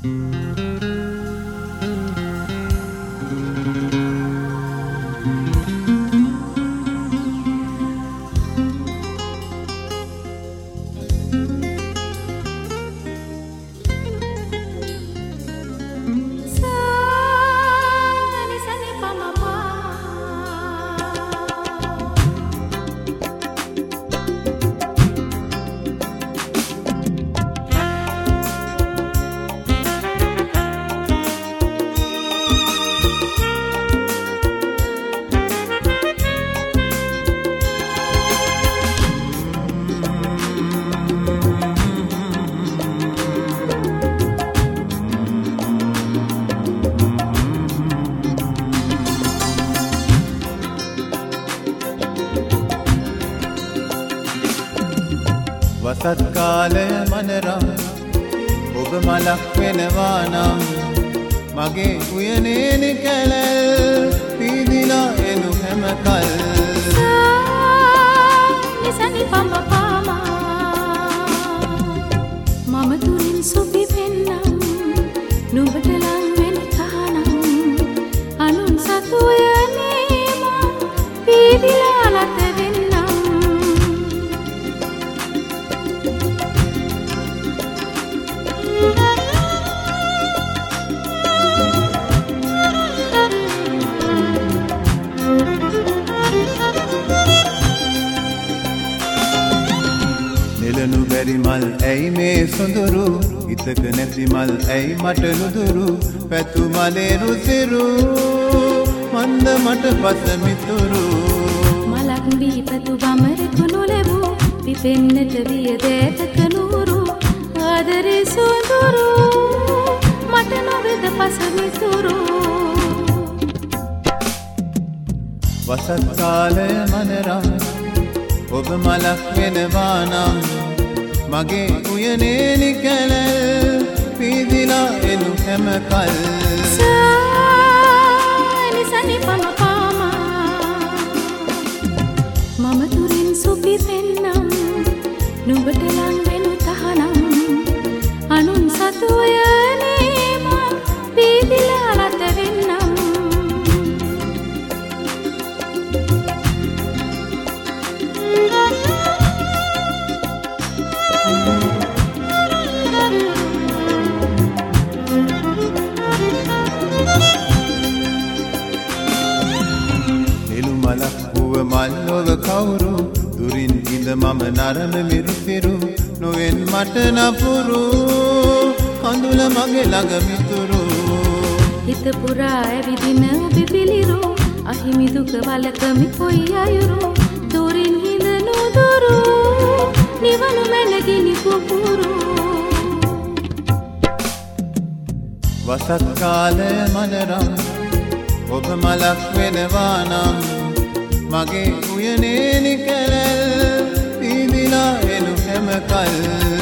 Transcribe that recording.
වසත් කාලය මනරම් ඔබ මලක් වෙනවා නම් මගේ උයනේ නිකැලල් පීදිලා එනු හැමකල් නිසනි පමපාමා මම තුරින් සුපි පෙන්නම් නුඹට ලං වෙන තහනම් අනුන් සතු උයනේ මා පීදිලා නැත වෙන්නම් නෙලනු බැරි මල් ඇයි මේ සොඳුරු හිතක නැති මල් ඇයි මට නුදුරු පැතු මලේ රුසිරු මන්ද මට පසමිතුරු මලක් දී පැතු බමරෙකු නොලැබූ පිපෙන්නට විය දෑතක නూరు ආදරේ සොඳුරු මට නොවේද පසමිතුරු වසත් කාලය මනරම් ඔබ මලක් වෙනවා නම් මගේ උයනේ නිකැලල් පීදිලා එනු හැමකල් නිසනි පමපාමා මම තුරින් සුපි පෙන්නම් නුඹට ලං වෙනු තහනම් අනුන් සතු උයනේ මා පීදිලා නැත වෙන්නම් මලක් වුව මල්ලොව කවුරු දුරින් ඉඳ මම නරම මිරිසිරු නොවෙන් මට නපුරු කඳුල මගේ ළඟ මිතුරු හිත පුරා ඇවිදින ඔබ පිළිරු අහිමි දුක වලකමි කොයි අයුරු දුරින් හිඳ නුදුරු නිවනු මැනගිනි පුපුරු වසත් කාලය මනරම් ඔබ මලක් වෙනවා නම් මගේ උයනේ නිකැලල් පීදිලා එනු හැමකල්